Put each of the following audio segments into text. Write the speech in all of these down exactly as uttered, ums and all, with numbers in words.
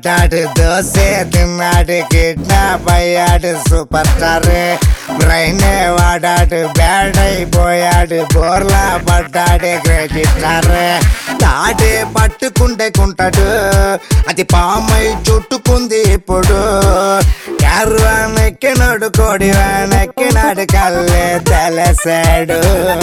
పడ్డాడు దోసే తిన్నాడు కిడ్నాప్ అయ్యాడు సూపర్ స్టార్ బ్రైన్ వాడాడు బ్యాడ్ అయిపోయాడు బోర్లా పడ్డాడే గ్రేట్ స్టార్ తాడే పట్టుకుంటే కుంటాడు అది పామై చుట్టుకుంది ఇప్పుడు క్యారువాన్ ఎక్కినాడు కోడి వాన్ ఎక్కినాడు కళ్ళే తెలిసాడు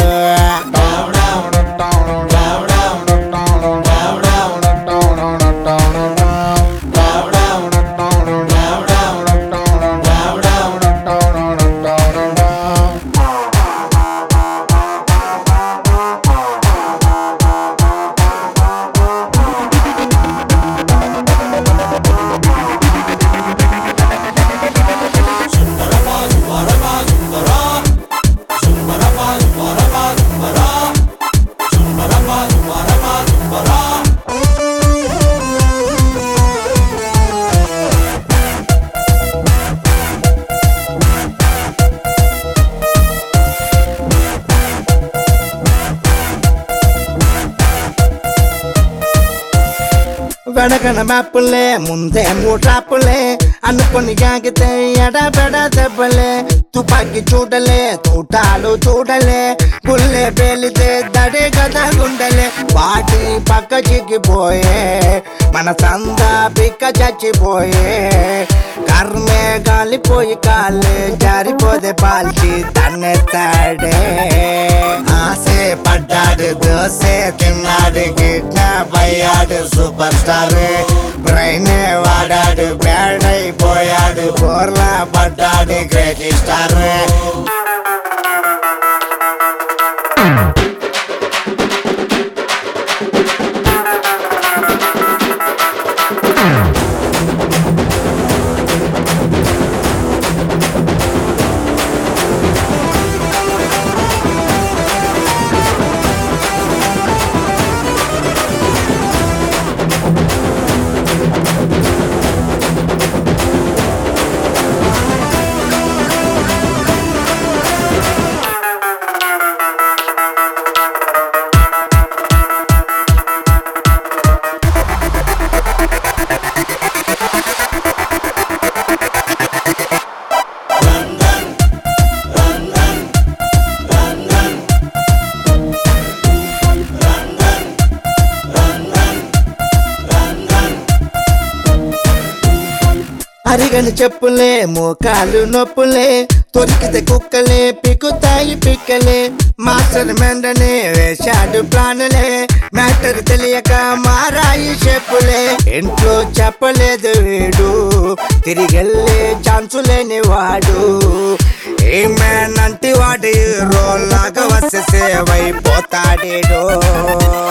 వెనకన మ్యాపులే ముందే మూటాపులే అనుకొని ఆగితే ఎడబెడ దెబ్బలే తుపాకి చూడలే తూటాలు చూడలే గుల్లే పేలితే దడే కదా గుండలే వాటి పక్క చిక్కిపోయే మన సంద పిక్క చచ్చిపోయే కర్మే గాలిపోయి కాలే జారిపోతే పాల్చి తన్నెత్తాడే ఆసే పడ్డాడు దోసే తిన్నాడు కిడ్నాప్ అయ్యాడు సూపర్ స్టార్ బ్రైన్ వాడాడు బ్యాడ్ అయిపోయాడు బోర్లా పడ్డాడు గ్రేట్ స్టార్ అరిగని చెప్పులే మోకాలు నొప్పులే తొరికితే కుక్కలే పిక్కుతాయి పిక్కలే మాస్టర్ మెండనే వేశాడు ప్లానులే మ్యాటర్ తెలియక మారాయి చెప్పులే ఇంట్లో చెప్పలేదు వీడు తిరిగెళ్ళే ఛాన్సు లేని వాడు ఏ మ్యాన్ అంటే వాడు రోల్లాగా వస్తే సేవైపోతాడేడో